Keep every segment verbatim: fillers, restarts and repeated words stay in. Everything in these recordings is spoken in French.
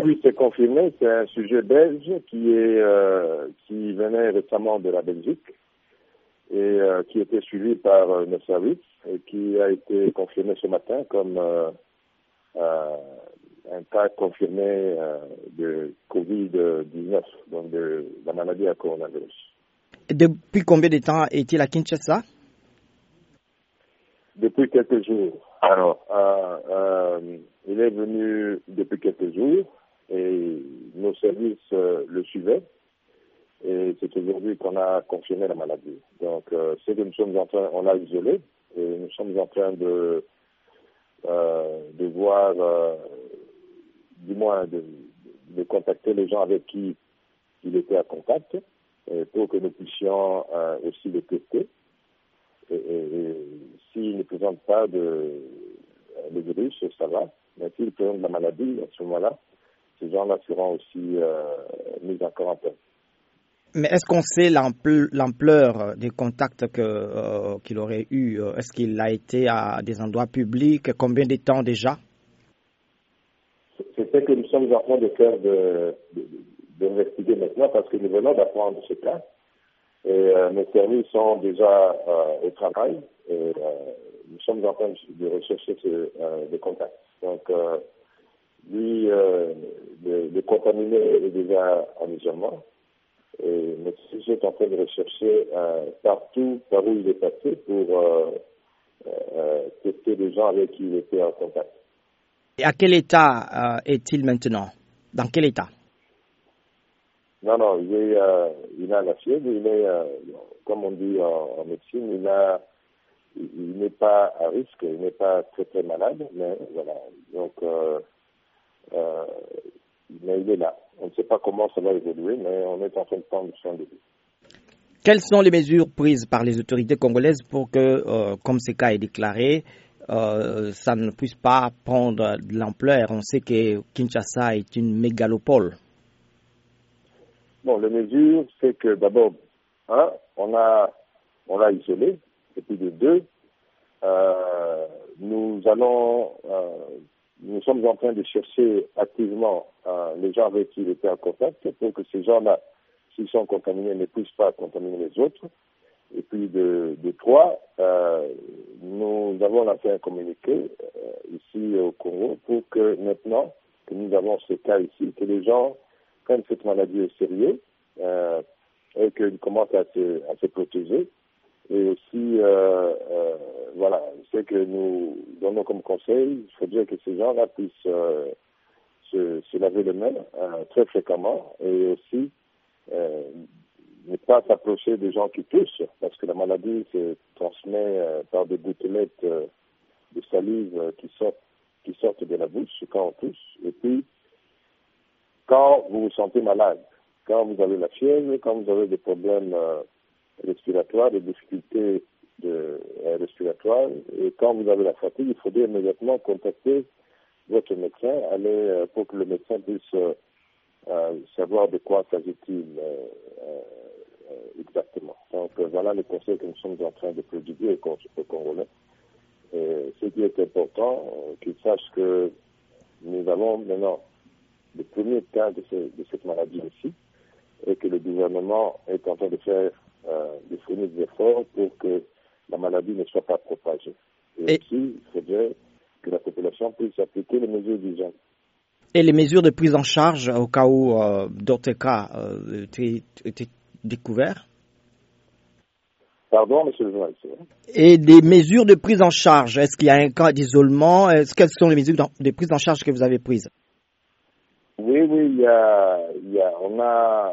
oui, c'est confirmé. C'est un sujet belge qui est euh, qui venait récemment de la Belgique et euh, qui était suivi par euh, nos services et qui a été confirmé ce matin comme euh, euh, un cas confirmé euh, de covid dix-neuf, donc de la maladie à coronavirus. Et depuis combien de temps est-il à Kinshasa? Depuis quelques jours. Alors, euh, euh, il est venu depuis quelques jours et nos services euh, le suivaient. Et c'est aujourd'hui qu'on a confirmé la maladie. Donc, euh, c'est que nous sommes en train, on l'a isolé et nous sommes en train de euh, de voir, euh, du moins, de, de contacter les gens avec qui il était à contact et pour que nous puissions euh, aussi le tester. Et, et, et s'il ne présente pas de, de virus, ça va. Mais s'il présente la maladie, à ce moment-là, ces gens-là seront aussi euh, mis en quarantaine. Mais est-ce qu'on sait l'ampleur des contacts que, euh, qu'il aurait eu? Est-ce qu'il a été à des endroits publics? Combien de temps déjà? C'est ce que nous sommes en train de faire, de, de, d'investiguer maintenant, parce que nous venons d'apprendre ce cas. Et euh, nos services sont déjà euh, au travail. Et euh, nous sommes en train de rechercher ce, euh, des contacts. Donc, euh, lui, euh, le, le contaminé est déjà en isolement. Et notre sujet est en train de rechercher euh, partout par où il est passé pour euh, euh, tester les gens avec qui il était en contact. Et à quel état euh, est-il maintenant? Dans quel état? Non, non, il, est, euh, il a la fièvre, il est, euh, comme on dit en, en médecine, il a, il, il n'est pas à risque, il n'est pas très très malade, mais voilà. Donc, euh, euh, mais il est là. On ne sait pas comment ça va évoluer, mais on est en train de prendre soin de lui. Quelles sont les mesures prises par les autorités congolaises pour que, euh, comme ce cas est déclaré, euh, ça ne puisse pas prendre de l'ampleur? On sait que Kinshasa est une mégalopole. Bon, les mesures, c'est que d'abord, un, on a, on l'a isolé, et puis de deux, euh, nous allons, euh, nous sommes en train de chercher activement euh, les gens avec qui il était en contact pour que ces gens-là, s'ils sont contaminés, ne puissent pas contaminer les autres. Et puis de, de trois, euh, nous avons lancé un communiqué euh, ici au Congo pour que maintenant que nous avons ce cas ici, que les gens prennent cette maladie au sérieux euh, et qu'ils commencent à se, à se protéger. Et aussi, euh, euh, voilà, c'est que nous donnons comme conseil, il faudrait que ces gens-là puissent euh, se, se laver les mains euh, très fréquemment et aussi euh, ne pas s'approcher des gens qui toussent, parce que la maladie se transmet euh, par des gouttelettes euh, de salive euh, qui sortent, qui sortent de la bouche quand on tousse. Et puis, quand vous vous sentez malade, quand vous avez la fièvre, quand vous avez des problèmes euh, respiratoires, des difficultés de, euh, respiratoires, et quand vous avez la fatigue, il faudrait immédiatement contacter votre médecin, aller euh, pour que le médecin puisse euh, euh, savoir de quoi s'agit-il euh, euh, exactement. Donc euh, voilà les conseils que nous sommes en train de prodiguer aux Congolais. Et ce qui est important, euh, qu'ils sachent que nous avons maintenant le premier cas de, ce, de cette maladie ici, et que le gouvernement est en train de faire euh, de fournir des efforts pour que la maladie ne soit pas propagée. Et, et aussi, il faudrait que la population puisse appliquer les mesures d'hygiène. Et les mesures de prise en charge au cas où euh, d'autres cas euh, étaient, étaient découverts? Pardon, monsieur le journaliste. Et des mesures de prise en charge, est-ce qu'il y a un cas d'isolement? Est-ce, quelles sont les mesures de prise en charge que vous avez prises? Oui, oui, il y a, il y a, on a,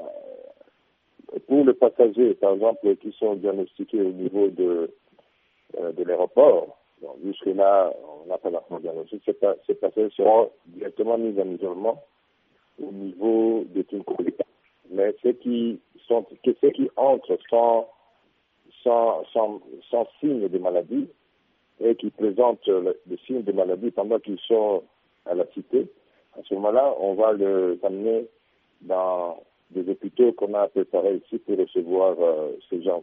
pour les passagers, par exemple, qui sont diagnostiqués au niveau de, euh, de l'aéroport, bon, jusque-là, on n'a pas d'enfant diagnostic, ces, ces passagers seront directement mis en isolement au niveau de Tinkouli. Mais ceux qui sont, que ceux qui entrent sans, sans, sans, sans signe de maladie et qui présentent le, le signe de maladie pendant qu'ils sont à la cité, à ce moment-là, on va les amener dans des hôpitaux qu'on a préparés ici pour recevoir euh, ces gens.